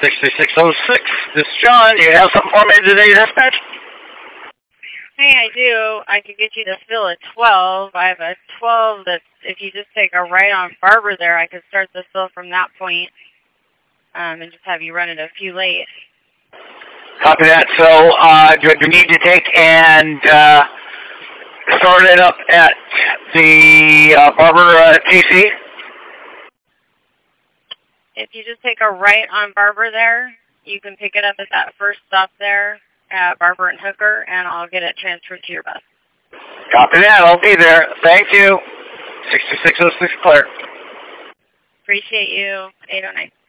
6606. This is John. You have something for me today, dispatch? Hey, I do. I could get you to fill a 12. I have a 12 that if you just take a right on Barber there, I could start the fill from that point, and just have you run it a few late. Copy that. So, do you need to take and start it up at the Barber TC? If you just take a right on Barber there, you can pick it up at that first stop there at Barber and Hooker, and I'll get it transferred to your bus. Copy that. I'll be there. Thank you. 6606 clear. Appreciate you. 809.